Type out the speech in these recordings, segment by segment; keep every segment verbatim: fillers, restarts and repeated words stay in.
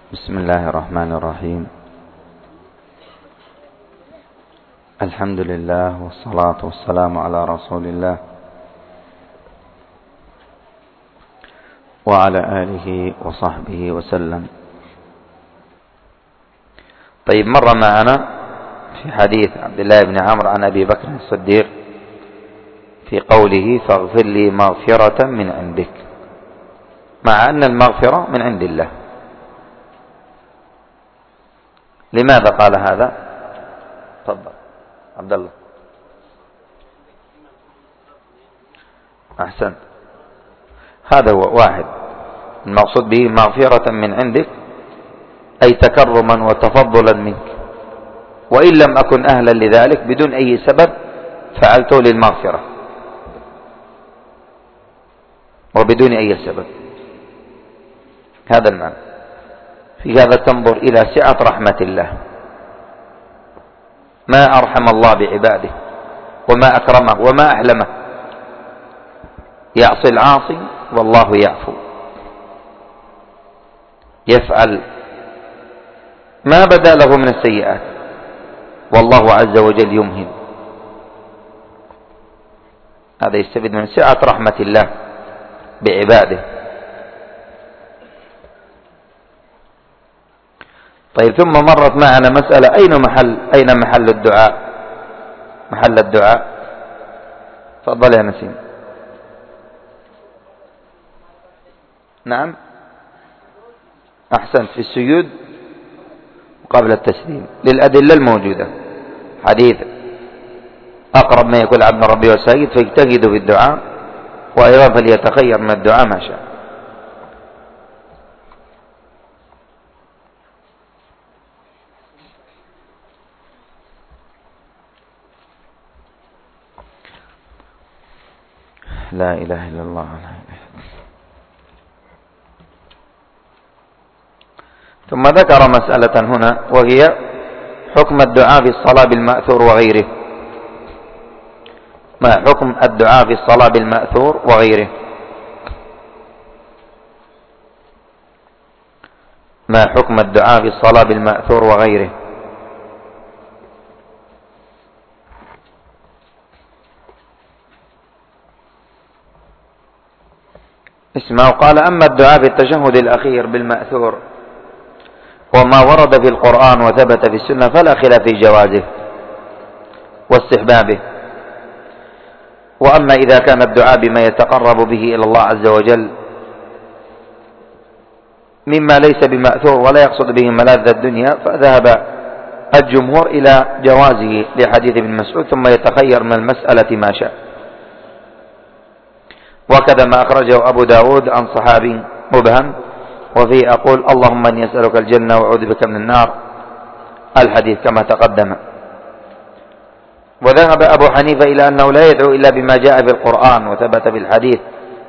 بسم الله الرحمن الرحيم. الحمد لله والصلاة والسلام على رسول الله وعلى آله وصحبه وسلم. طيب، مر معنا في حديث عبد الله بن عمرو عن أبي بكر الصديق في قوله فاغفر لي مغفرة من عندك، مع أن المغفرة من عند الله. لماذا قال هذا؟ تفضل عبد الله. أحسنت، هذا هو واحد. المقصود به مغفرة من عندك أي تكرما وتفضلا منك، وإن لم أكن أهلا لذلك بدون أي سبب فعلته للمغفرة وبدون أي سبب. هذا المعنى. في هذا تنظر إلى سعة رحمة الله، ما أرحم الله بعباده وما أكرمه وما أحلمه. يعصي العاصي والله يعفو، يفعل ما بدا له من السيئات والله عز وجل يمهل. هذا يستفيد من سعة رحمة الله بعباده. طيب، ثم مرت معنا مسألة، أين محل أين محل الدعاء؟ محل الدعاء، تفضل يا نسيم. نعم، أحسنت، في السجود قبل التسليم للأدلة الموجودة. حديث أقرب ما يكون عبد ربي وسيد فيجتهد في الدعاء، وأيضا فليتخير من الدعاء ما شاء. لا إله إلا الله. لا إله. ثم ذكر مسألة هنا، وهي حكم الدعاء في الصلاة بالمأثور وغيره. ما حكم الدعاء في الصلاة بالمأثور وغيره؟ ما حكم الدعاء في الصلاة بالمأثور وغيره؟ اسمعوا. قال: أما الدعاء في التشهد الأخير بالمأثور وما ورد في القرآن وثبت في السنة فلا خلاف في جوازه واستحبابه. وأما إذا كان الدعاء بما يتقرب به إلى الله عز وجل مما ليس بمأثور ولا يقصد به ملاذ الدنيا فذهب الجمهور إلى جوازه لحديث ابن مسعود ثم يتخير من المسألة ما شاء. وكذا ما أخرجه أبو داود عن صحابي مبهم وفيه أقول اللهم إني أسألك الجنة وأعوذ بك من النار، الحديث كما تقدم. وذهب أبو حنيفة إلى أنه لا يدعو إلا بما جاء في القرآن وثبت في الحديث،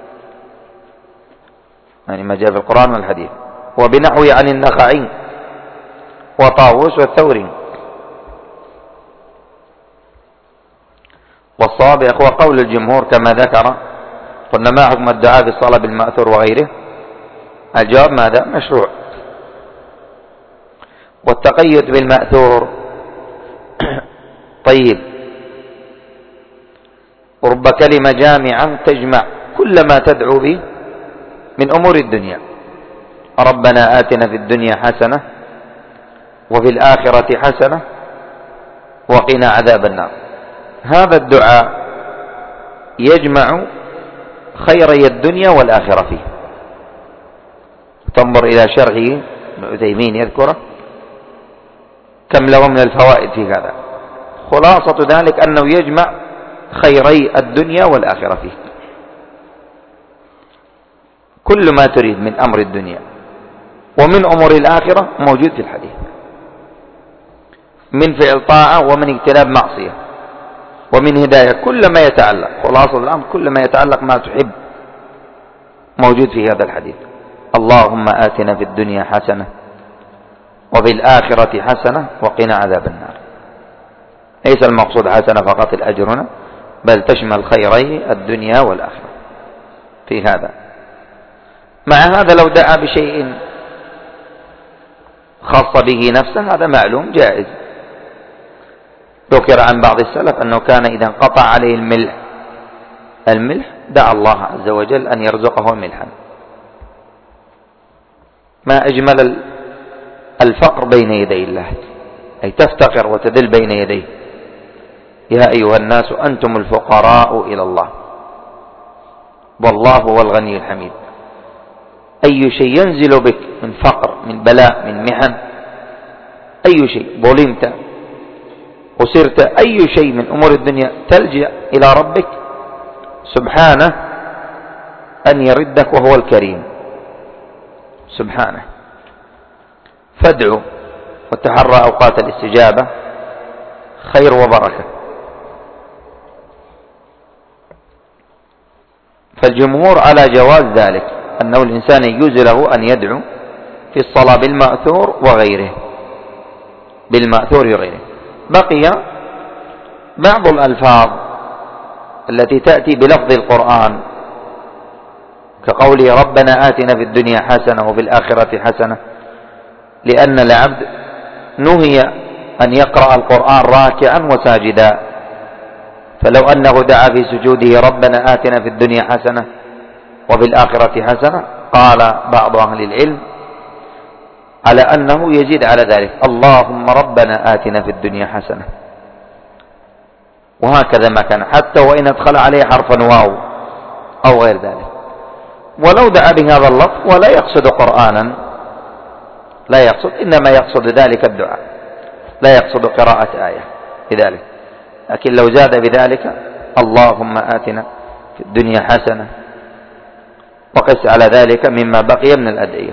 يعني ما جاء في القرآن والحديث، وبنحو عن النخعي وطاووس والثوري. والصواب هو قول الجمهور كما ذكر. قلنا: ما حكم الدعاء في الصلاة بالمأثور وغيره؟ الجواب: ماذا؟ مشروع. والتقيد بالمأثور طيب، ورب كلمة جامعة تجمع كل ما تدعو به من أمور الدنيا. ربنا آتنا في الدنيا حسنة وفي الآخرة حسنة وقنا عذاب النار. هذا الدعاء يجمع خيري الدنيا والآخرة فيه. تنظر إلى شرحه ابن عثيمين يذكره كم له من الفوائد في هذا. خلاصة ذلك أنه يجمع خيري الدنيا والآخرة فيه. كل ما تريد من أمر الدنيا ومن أمور الآخرة موجود في الحديث، من فعل طاعة ومن اجتناب معصية ومن هداية. كل ما يتعلق، خلاصة الأمر كل ما يتعلق ما تحب موجود في هذا الحديث. اللهم آتنا في الدنيا حسنة وفي الآخرة حسنة وقنا عذاب النار. ليس المقصود حسنة فقط الأجر هنا، بل تشمل خيري الدنيا والآخرة في هذا. مع هذا لو دعا بشيء خاص به نفسه هذا معلوم جائز. ذكر عن بعض السلف أنه كان إذا انقطع عليه الملح الملح دعا الله عز وجل أن يرزقه ملحا. ما أجمل الفقر بين يدي الله، أي تفتقر وتذل بين يديه. يا أيها الناس أنتم الفقراء إلى الله والله هو الغني الحميد. أي شيء ينزل بك من فقر، من بلاء، من محن، أي شيء ظلمت وسرت أي شيء من أمور الدنيا تلجأ إلى ربك سبحانه أن يردك وهو الكريم سبحانه. فادعوا وتحرى أوقات الاستجابة خير وبركة. فالجمهور على جواز ذلك، أنه الإنسان يجوز له أن يدعو في الصلاة بالمأثور وغيره، بالمأثور وغيره. بقي بعض الألفاظ التي تأتي بلفظ القرآن كقوله ربنا آتنا في الدنيا حسنة وفي الآخرة حسنة، لأن العبد نهي أن يقرأ القرآن راكعا وساجدا، فلو أنه دعا في سجوده ربنا آتنا في الدنيا حسنة وفي الآخرة حسنة، قال بعض أهل العلم على أنه يزيد على ذلك اللهم ربنا آتنا في الدنيا حسنة، وهكذا ما كان، حتى وإن ادخل عليه حرفا واو أو غير ذلك. ولو دعا بهذا اللفظ ولا يقصد قرآنا، لا يقصد، إنما يقصد ذلك الدعاء، لا يقصد قراءة آية بذلك. لكن لو زاد بذلك اللهم آتنا في الدنيا حسنة، وقس على ذلك مما بقي من الأدعية.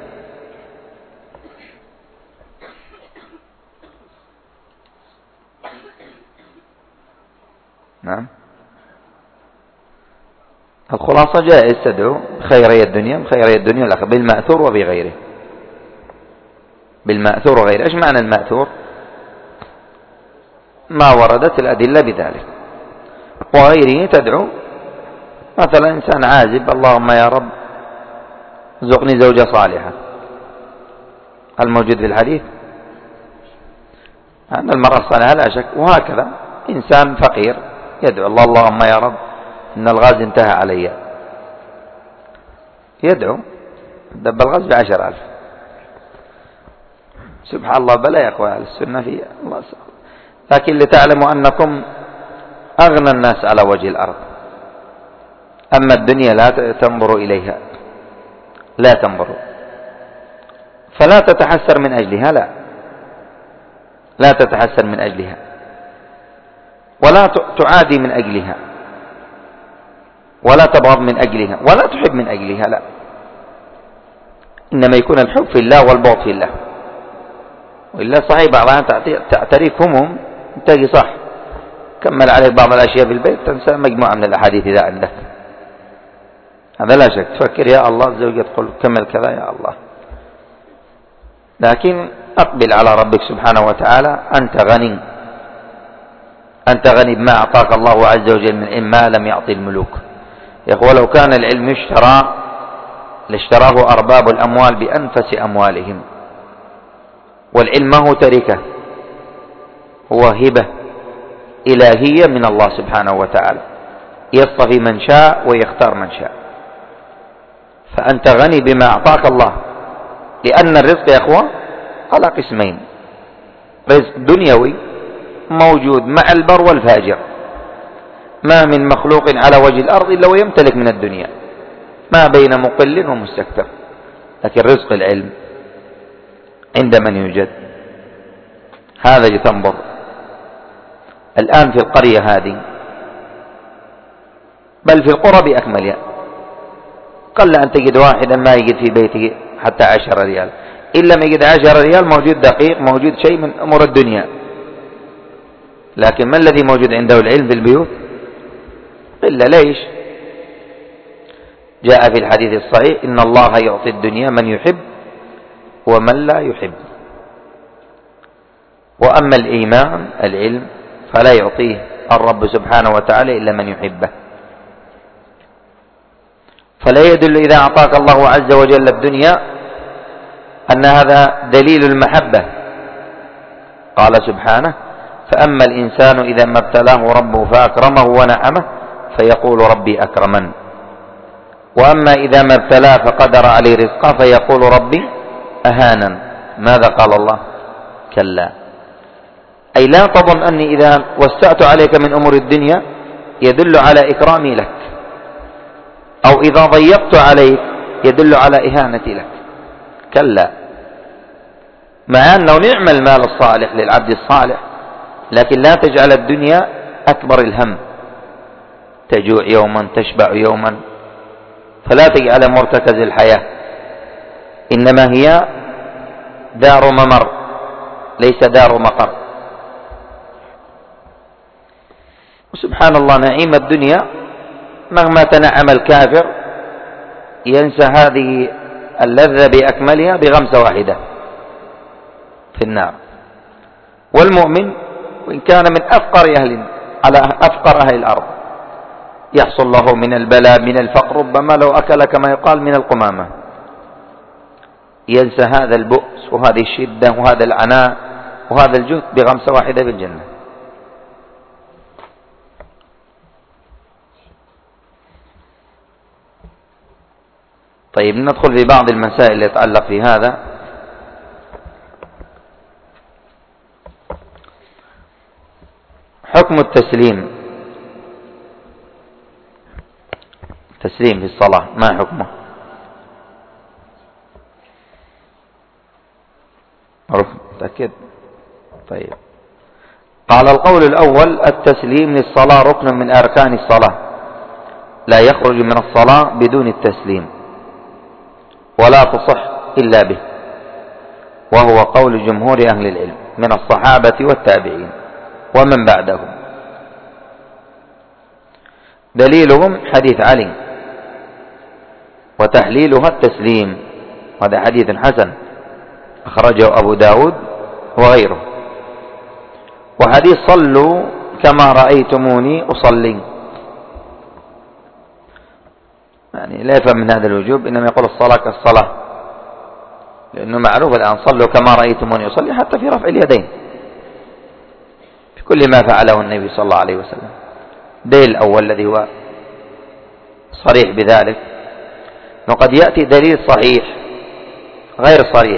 نعم. الخلاصة جائز تدعو بخيري الدنيا بخيري الدنيا والآخرة بالمأثور وبغيره، بالمأثور وغيره. إيش معنى المأثور؟ ما وردت الأدلة بذلك. وغيره تدعو مثلا إنسان عازب اللهم يا رب ارزقني زوجة صالحة، هل موجود في الحديث؟ أن المرأة الصالحة لا شك. وهكذا إنسان فقير يدعو الله اللهم يا رب إن الغاز انتهى علي، يدعو دب الغاز بعشر ألف. سبحان الله، بلا يا أخوة السنة في الله سبحانه. لكن لتعلموا أنكم أغنى الناس على وجه الأرض، أما الدنيا لا تنظر إليها، لا تنظر، فلا تتحسر من أجلها، لا لا تتحسر من أجلها، ولا تعادي من أجلها، ولا تبغض من أجلها، ولا تحب من أجلها، لا، إنما يكون الحب في الله والبغض في الله. وإلا صحيح بعضها تعتريك همهم تجي صح، كمل عليك بعض الأشياء في البيت تنسى مجموعة من الأحاديث إذا عندك، هذا لا شك. تفكر يا الله الزوجة تقول كمل كذا يا الله، لكن أقبل على ربك سبحانه وتعالى. أنت غني، أنت غني بما أعطاك الله عز وجل من علم ما لم يعطي الملوك. يا أخوة لو كان العلم يشترى لاشتراه أرباب الأموال بأنفس أموالهم. والعلم هو تركة، هو هبة إلهية من الله سبحانه وتعالى، يصطفي من شاء ويختار من شاء. فأنت غني بما أعطاك الله، لأن الرزق يا أخوة على قسمين: رزق دنيوي موجود مع البر والفاجر، ما من مخلوق على وجه الأرض إلا ويمتلك من الدنيا ما بين مقل ومستكثر. لكن رزق العلم عند من يوجد، هذا يتنظر. الآن في القرية هذه، بل في القرى بأكملها، قل أن تجد واحدا ما يجد في بيته حتى عشر ريال، إلا ما يجد عشر ريال موجود دقيق، موجود شيء من أمور الدنيا. لكن ما الذي موجود عنده العلم في البيوت؟ إلا ليش؟ جاء في الحديث الصحيح إن الله يعطي الدنيا من يحب ومن لا يحب، وأما الإيمان العلم فلا يعطيه الرب سبحانه وتعالى إلا من يحبه. فلا يدل إذا أعطاك الله عز وجل الدنيا أن هذا دليل المحبة. قال سبحانه: فأما الإنسان إذا ما ابتلاه ربه فأكرمه ونعمه فيقول ربي أكرمن، وأما إذا ما ابتلاه فقدر عليه رزقه فيقول ربي أهانن. ماذا قال الله؟ كلا. أي لا تظن أني إذا وسعت عليك من أمور الدنيا يدل على إكرامي لك، أو إذا ضيقت عليك يدل على إهانتي لك. كلا. مع أنه نعم المال الصالح للعبد الصالح، لكن لا تجعل الدنيا أكبر الهم، تجوع يوما تشبع يوما، فلا تجعل مرتكز الحياة، إنما هي دار ممر ليس دار مقر. وسبحان الله، نعيم الدنيا مهما تنعم الكافر ينسى هذه اللذة بأكملها بغمسة واحدة في النار. والمؤمن وإن كان من أفقر أهل على أفقر أهل الأرض يحصل له من البلاء من الفقر ربما لو أكل كما يقال من القمامة، ينسى هذا البؤس وهذه الشدة وهذا العناء وهذا الجهد بغمسة واحدة بالجنة. طيب، ندخل في بعض المسائل اللي تتعلق في هذا. حكم التسليم، تسليم في الصلاة ما حكمه؟ عرف متأكد؟ طيب، قال القول الأول: التسليم للصلاة ركن من أركان الصلاة، لا يخرج من الصلاة بدون التسليم، ولا تصح إلا به، وهو قول جمهور أهل العلم من الصحابة والتابعين ومن بعدهم. دليلهم حديث علي وتحليلها التسليم، هذا حديث حسن أخرجه أبو داود وغيره. وحديث صلوا كما رأيتموني أصلي، يعني لا يفهم من هذا الوجوب، إنما يقول الصلاة كالصلاة، لأنه معروف الآن صلوا كما رأيتموني أصلي حتى في رفع اليدين في كل ما فعله النبي صلى الله عليه وسلم. دليل الأول الذي هو صريح بذلك، وقد يأتي دليل صحيح غير صريح،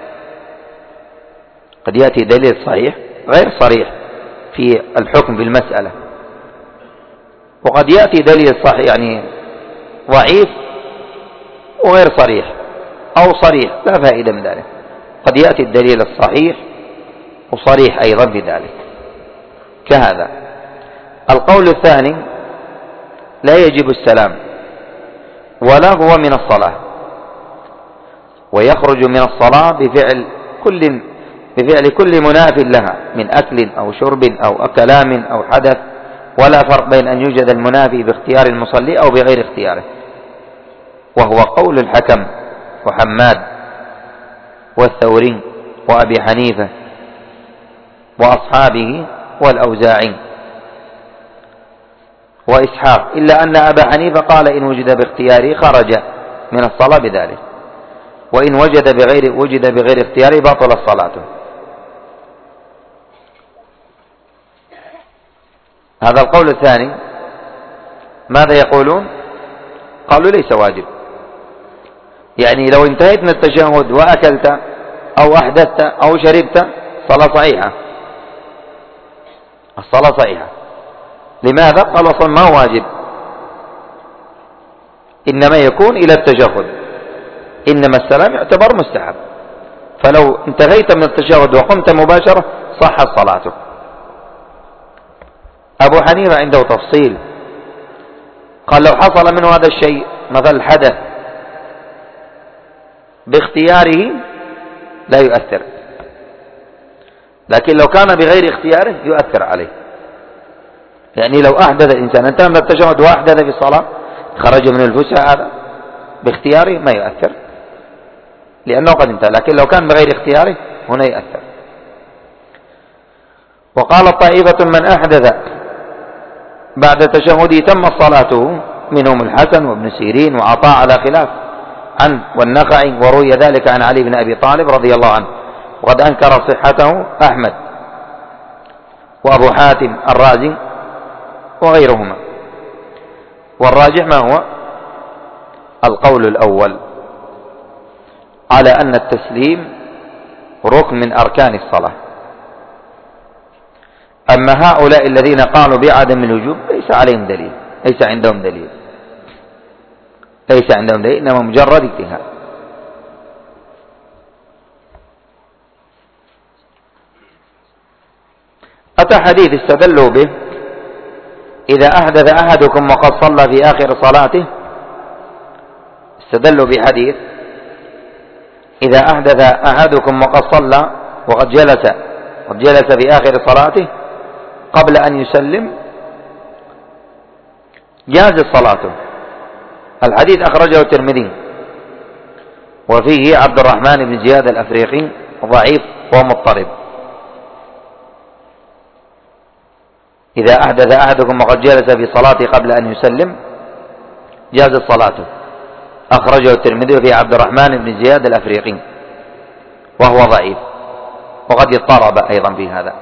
قد يأتي دليل صحيح غير صريح في الحكم في المسألة، وقد يأتي دليل صحيح يعني ضعيف وغير صريح أو صريح لا فائدة من ذلك. قد يأتي الدليل الصحيح وصريح أيضا بذلك كهذا. القول الثاني: لا يجب السلام ولا هو من الصلاة، ويخرج من الصلاة بفعل كل بفعل كل مناف لها من أكل أو شرب أو كلام أو حدث، ولا فرق بين أن يوجد المنافي باختيار المصلي أو بغير اختياره، وهو قول الحكم وحماد والثوري وأبي حنيفة وأصحابه والأوزاعي وإسحاق، إلا أن أبا حنيفة قال إن وجد باختياره خرج من الصلاة بذلك، وإن وجد بغير وجد بغير اختياره بطل صلاته. هذا القول الثاني. ماذا يقولون؟ قالوا ليس واجب، يعني لو انتهيت من التشهد وأكلت أو أحدثت أو شربت صلاة صحيحة، الصلاة صحيحة. لماذا؟ قال أصلا ما هو واجب، إنما يكون إلى التشهد، إنما السلام يعتبر مستحب، فلو انتهيت من التشهد وقمت مباشرة صحت صلاتك. أبو حنيفة عنده تفصيل، قال لو حصل منه هذا الشيء مثل الحدث باختياره لا يؤثر، لكن لو كان بغير اختياره يؤثر عليه. يعني لو أحدث الإنسان انتهى من التشهد وأحدث في الصلاة خرج من الفسحة، هذا باختياره ما يؤثر لأنه قد انتهى، لكن لو كان بغير اختياره هنا يؤثر. وقال طائفة من أحدث بعد تشهده تم صلاته، منهم الحسن وابن سيرين وعطاء على خلاف عنه والنخعي، وروي ذلك عن علي بن أبي طالب رضي الله عنه، وقد أنكر صحته أحمد وأبو حاتم الرازي وغيرهما. والراجح ما هو؟ القول الأول على أن التسليم ركن من أركان الصلاة. أما هؤلاء الذين قالوا بعدم الوجوب ليس عليهم دليل، ليس عندهم دليل، ليس عندهم دليل، إنما مجرد اجتهاد. أتى حديث استدلوا به: إذا أحدث أحدكم وقد صلى في آخر صلاته. استدلوا بحديث: إذا أحدث أحدكم وقد صلى وقد جلس وقد جلس في آخر صلاته قبل أن يسلم جاز صلاته. الحديث أخرجه الترمذي، وفيه عبد الرحمن بن زياد الأفريقي ضعيف ومضطرب. إذا أحدث أحدكم وقد جلس في صلاته قبل أن يسلم جاز صلاته. أخرجه الترمذي في عبد الرحمن بن زياد الأفريقي وهو ضعيف، وقد اضطرب أيضا في هذا.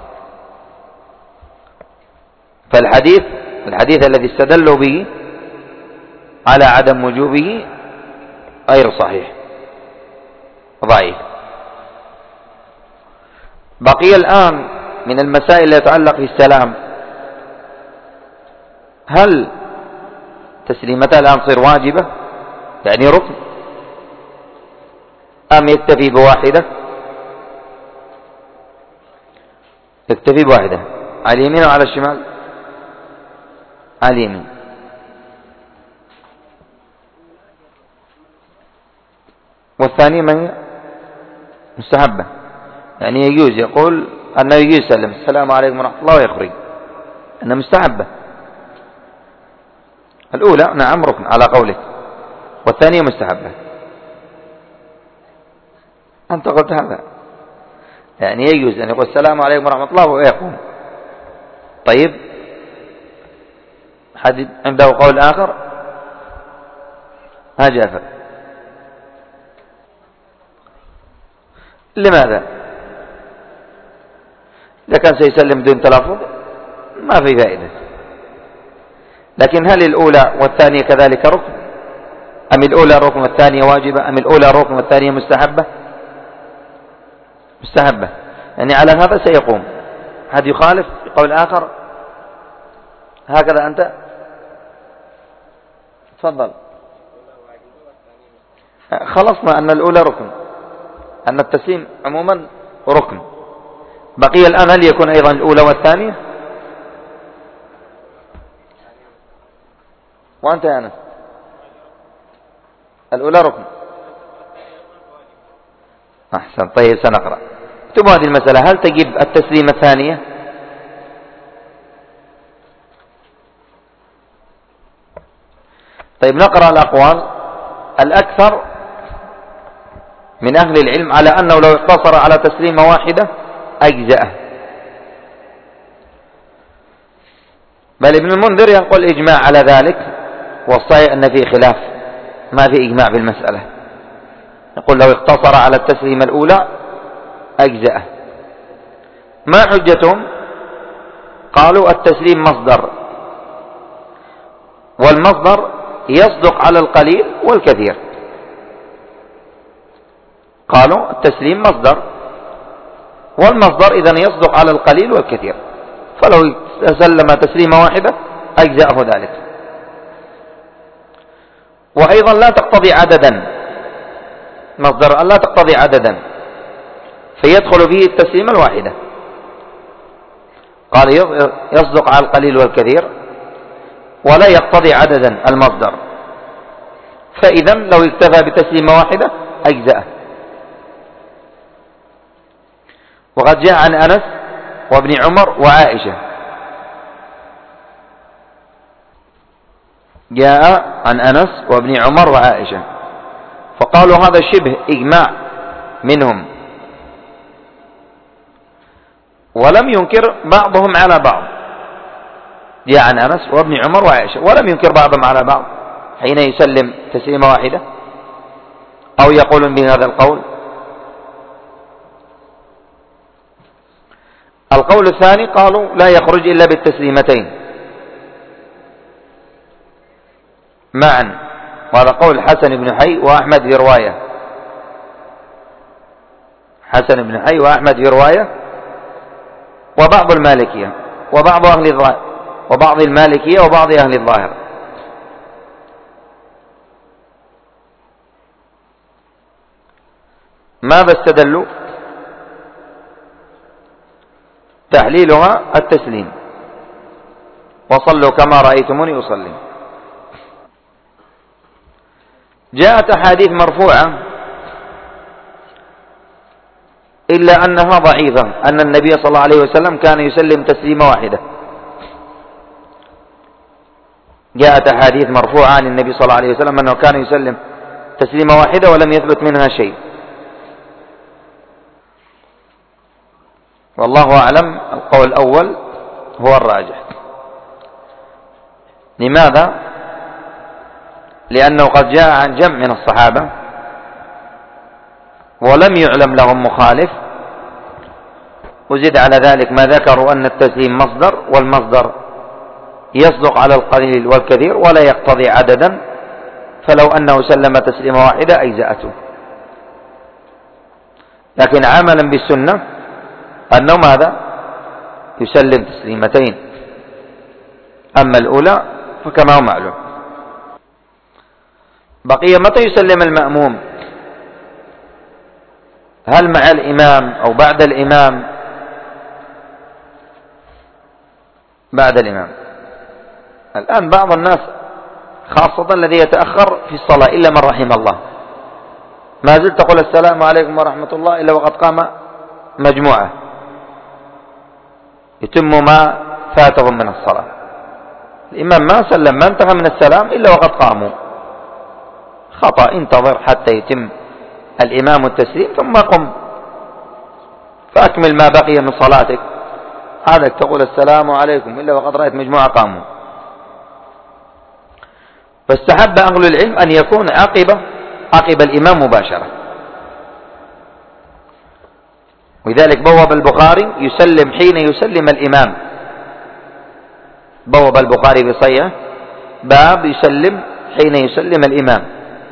فالحديث الحديث الذي استدلوا به على عدم وجوبه غير صحيح، ضعيف. بقي الآن من المسائل التي تتعلق بالسلام: هل تسليمتها الآن تصير واجبة يعني ركن، أم يكتفي بواحدة؟ يكتفي بواحدة. على اليمين وعلى الشمال؟ على اليمين. والثانية من هي؟ مستحبة، يعني يجوز، يقول أنه يجوز يسلم السلام عليكم ورحمة الله ويخرج، أنها مستحبة. الأولى نعم ركن على قولك، والثانية مستحبة. أنت قلت هذا، يعني يجوز أن يقول السلام عليكم ورحمة الله ويقوم. طيب، حد عنده قول آخر؟ ها جعفر، لماذا؟ إذا كان سيسلم بدون تلفظ ما في فائدة. لكن هل الأولى والثانية كذلك ركن، أم الأولى ركن والثانية واجبة، أم الأولى ركن والثانية مستحبة؟ مستحبة، يعني على هذا سيقوم. هذا يخالف بقول آخر؟ هكذا أنت تفضل. خلصنا أن الأولى ركن، أن التسليم عموما ركن. بقي الآن هل يكون أيضا الأولى والثانية؟ وأنت يا أنس؟ الأولى ركن. أحسن. طيب سنقرأ. ثم هذه المسألة: هل تجب التسليم الثانية؟ طيب نقرأ الأقوال. الأكثر من أهل العلم على أنه لو اقتصر على تسليمة واحدة أجزأه، بل ابن المنذر ينقل إجماع على ذلك، والصحيح أن فيه خلاف، ما في إجماع بالمسألة. يقول لو اقتصر على التسليمة الأولى أجزأه. ما حجتهم؟ قالوا التسليم مصدر، والمصدر يصدق على القليل والكثير. قالوا التسليم مصدر، والمصدر إذن يصدق على القليل والكثير، فلو تسلم تسليمة واحدة أجزأه ذلك. وأيضا لا تقتضي عددا، مصدر لا تقتضي عددا، فيدخل فيه التسليمة الواحدة. قال يصدق على القليل والكثير، ولا يقتضي عددا المصدر، فإذا لو اكتفى بتسليمة واحدة أجزأه. وقد جاء عن أنس وابن عمر وعائشة، جاء عن أنس وابن عمر وعائشة، فقالوا هذا شبه إجماع منهم، ولم ينكر بعضهم على بعض. جاء عن أنس وابن عمر وعائشة، ولم ينكر بعضهم على بعض حين يسلم تسليمة واحدة، أو يقولون بهذا القول؟ القول الثاني قالوا لا يخرج إلا بالتسليمتين معا، وهذا قول حسن بن حي وأحمد في رواية، حسن بن حي وأحمد في رواية، وبعض المالكية وبعض أهل الظاهر وبعض المالكية وبعض أهل الظاهر. ماذا استدلوا؟ تحليلها التسليم، وصلوا كما رأيتموني أصلي. جاءت أحاديث مرفوعة إلا أنها ضعيفة، أن النبي صلى الله عليه وسلم كان يسلم تسليمة واحدة. جاءت أحاديث مرفوعة عن النبي صلى الله عليه وسلم أنه كان يسلم تسليمة واحدة ولم يثبت منها شيء، والله أعلم القول الأول هو الراجح. لماذا؟ لأنه قد جاء عن جمع من الصحابة ولم يعلم لهم مخالف، وزد على ذلك ما ذكروا أن التسليم مصدر، والمصدر يصدق على القليل والكثير ولا يقتضي عددا، فلو أنه سلم تسليمة واحدة أجزأته. لكن عملا بالسنة أنه ماذا؟ يسلم تسليمتين، أما الأولى فكما هو معلوم. بقي متى يسلم المأموم؟ هل مع الإمام أو بعد الإمام؟ بعد الإمام. الآن بعض الناس خاصة الذي يتأخر في الصلاة إلا من رحم الله، ما زلت تقول السلام عليكم ورحمة الله إلا وقد قام مجموعة يتم ما فاتهم من الصلاة. الإمام ما سلم، ما انتهى من السلام إلا وقد قاموا. خطأ، انتظر حتى يتم الإمام التسليم ثم قم فأكمل ما بقي من صلاتك. هذا تقول السلام عليكم إلا وقد رأيت مجموعة قاموا. فاستحب أهل العلم أن يكون عقب عقب الإمام مباشرة، ولذلك بوب البخاري يسلم حين يسلم الإمام. بوب البخاري بصيحة باب يسلم حين يسلم الإمام،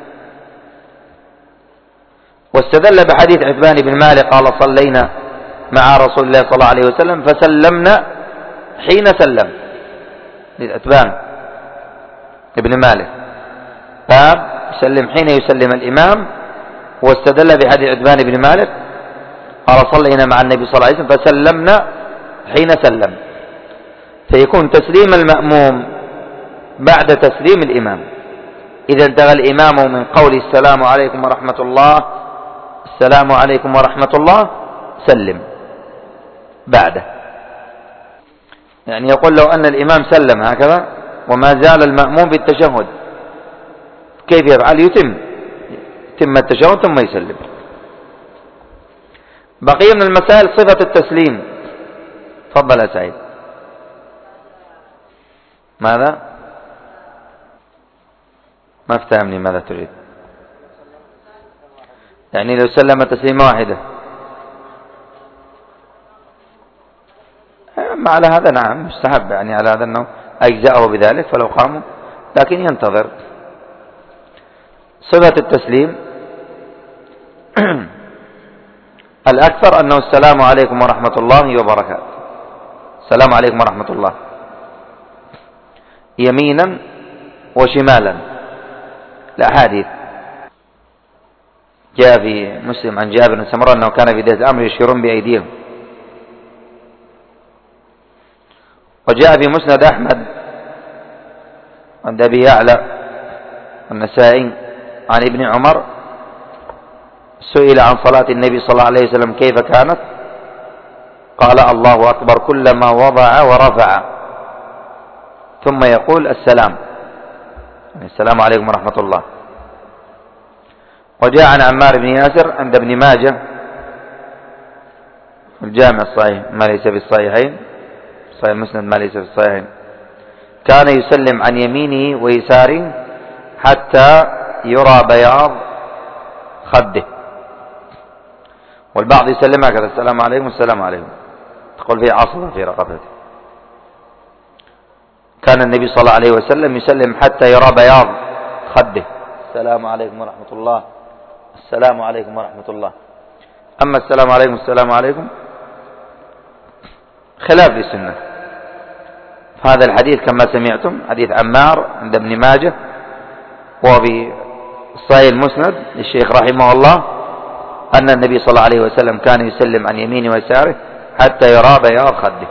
واستدل بحديث عتبان بن مالك قال صلينا مع رسول الله صلى الله عليه وسلم فسلمنا حين سلم. عتبان بن مالك باب يسلم حين يسلم الإمام، واستدل بحديث عتبان بن مالك قال صلينا مع النبي صلى الله عليه وسلم فسلمنا حين سلم، فيكون تسليم المأموم بعد تسليم الإمام. إذا انتهى الإمام من قول السلام عليكم ورحمة الله السلام عليكم ورحمة الله سلم بعده. يعني يقول لو أن الإمام سلم هكذا وما زال المأموم بالتشهد كيف يفعل؟ يتم يتم التشهد ثم يسلم. بقي من المسائل صفة التسليم. تفضل يا سعيد. ماذا؟ ما افتهمني ماذا تريد؟ يعني لو سلم تسليمة واحدة أما على هذا نعم مستحب، يعني على هذا أنه أجزأه بذلك فلو قاموا، لكن ينتظر. صفة التسليم الأكثر أنه السلام عليكم ورحمة الله وبركاته، السلام عليكم ورحمة الله يمينا وشمالا. الأحاديث جاء في مسلم عن جابر بن سمرة أنه كان في بداية الأمر يشيرون بأيديهم، وجاء في مسند أحمد عند أبي يعلى النسائي عن ابن عمر سئل عن صلاة النبي صلى الله عليه وسلم كيف كانت، قال الله أكبر كلما وضع ورفع ثم يقول السلام، يعني السلام عليكم ورحمة الله. وجاء عن عمار بن ياسر عند ابن ماجه الجامع الصحيح ما ليس في الصحيحين، صحيح مسند ما ليس في الصحيحين، كان يسلم عن يمينه ويساره حتى يرى بياض خده، والبعض يسلم هكذا السلام عليكم السلام عليكم، تقول فيه عصبة في رقبته. كان النبي صلى الله عليه وسلم يسلم حتى يرى بياض خده، السلام عليكم ورحمة الله، السلام عليكم ورحمة الله. أما السلام عليكم السلام عليكم خلاف السنة. هذا الحديث كما سمعتم حديث عمار عند ابن ماجه، وفي صحيح المسند للشيخ رحمه الله أن النبي صلى الله عليه وسلم كان يسلم عن يمينه ويساره حتى يرى بياض خده.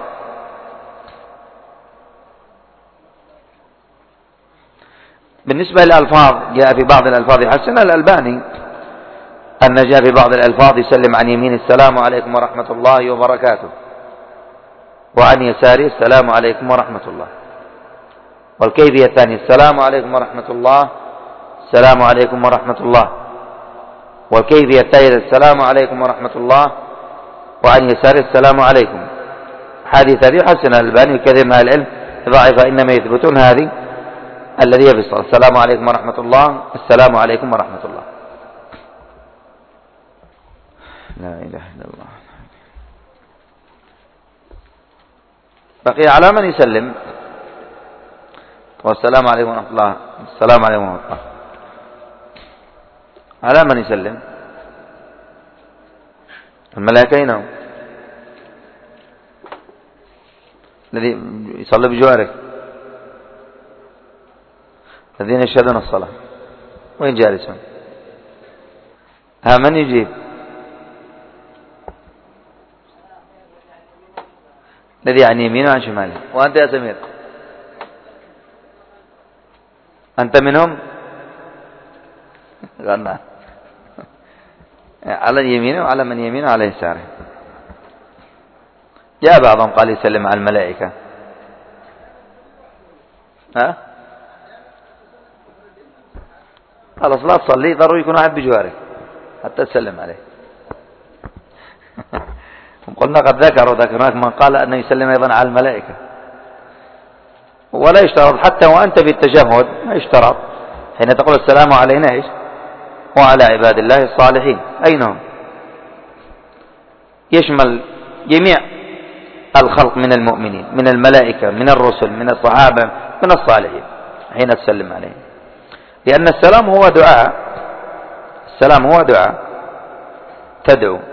بالنسبة للألفاظ جاء في بعض الألفاظ حسن الألباني أن جاء في بعض الألفاظ يسلم عن يمين السلام عليكم ورحمة الله وبركاته، وعن يساره السلام عليكم ورحمة الله. والكيفية الثانية السلام عليكم ورحمة الله السلام عليكم ورحمة الله. والكيفية الثالثة السلام عليكم ورحمة الله وعن يساره السلام عليكم. حديث هذه حسن الألباني وكثير من العلم ضعيفة، إنما يثبتون هذه الذي في الصلاة السلام عليكم ورحمة الله السلام عليكم ورحمة الله. لا إله إلا الله. بقي على من يسلم والسلام عليكم ورحمة الله السلام عليكم ورحمة الله، على من يسلم؟ الملائكين هم الذي يصلي بجوارك، الذين يشهدون الصلاة. وين جالسون؟ ها من يجيب؟ الذي عن يمينه وعن شماله. وأنت يا سمير أنت منهم؟ قلنا على يمينه وعلى من يمينه وعلى يساره. جاء بعضهم قال يسلم على الملائكة. ها خلاص لا تصلي، ضروري يكون واحد بجوارك حتى تسلم عليه. قلنا قد ذكروا ذكرناك من قال أنه يسلم أيضا على الملائكة، ولا يشترط حتى وأنت بالتشهد، ما يشترط حين تقول السلام علينا إيش وعلى عباد الله الصالحين. أينهم؟ يشمل جميع الخلق من المؤمنين، من الملائكة، من الرسل، من الصحابة، من الصالحين حين تسلم عليهم، لأن السلام هو دعاء. السلام هو دعاء، تدعو